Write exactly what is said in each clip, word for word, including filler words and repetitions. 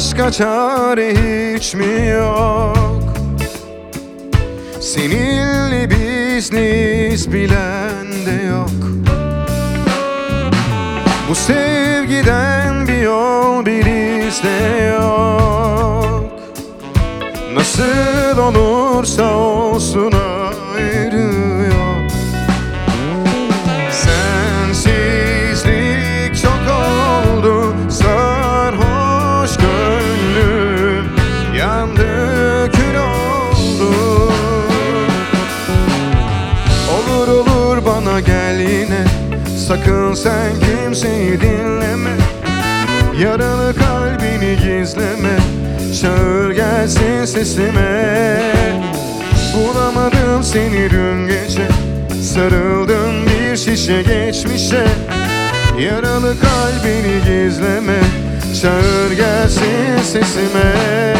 başka çare hiç mi yok? Seninle bizniz bilen de yok. Bu sevgiden bir yol bizde yok. Nasıl olursa olsun ayrı yok. Sensizlik çok oldu, sarhoş gönlüm yandı, kül oldu. Olur olur bana gel yine, sakın sen kimseyi dinleme. Yaralı kalbini gizleme, çağır gelsin sesime. Bulamadım seni dün gece, sarıldım bir şişe geçmişe. Yaralı kalbini gizleme, çağır gelsin sesime.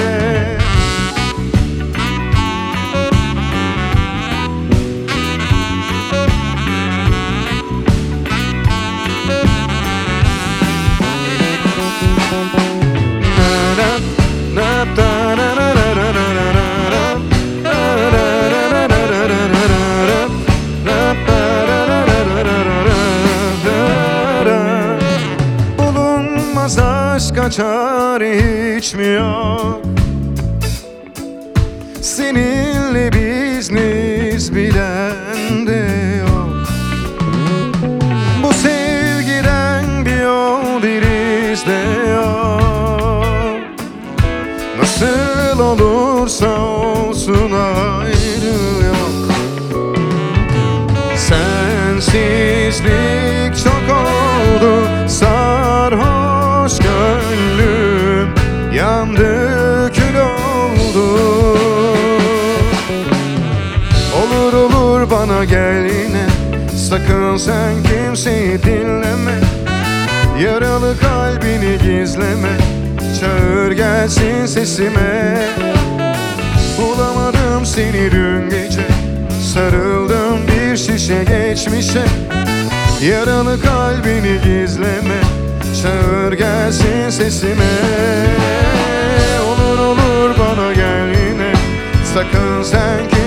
Bulunmaz aşka çare hiç mi yok? Seninle bizniz bilen de yok. Bu sevgiden bir yol bizde yok. Nasıl olursa olsun ayrı yok. Sensizlik çok oldu, sarhoş gönlüm yandı, kül oldu. Olur olur bana gel yine, sakın sen kimseyi dinleme. Yaralı kalbini gizleme, çağır gelsin sesime. Bulamadım seni dün gece, sarıldım bir şişe geçmişe. Yaralı kalbini gizleme, çağır gelsin sesime. Olur olur bana gel yine, sakın sen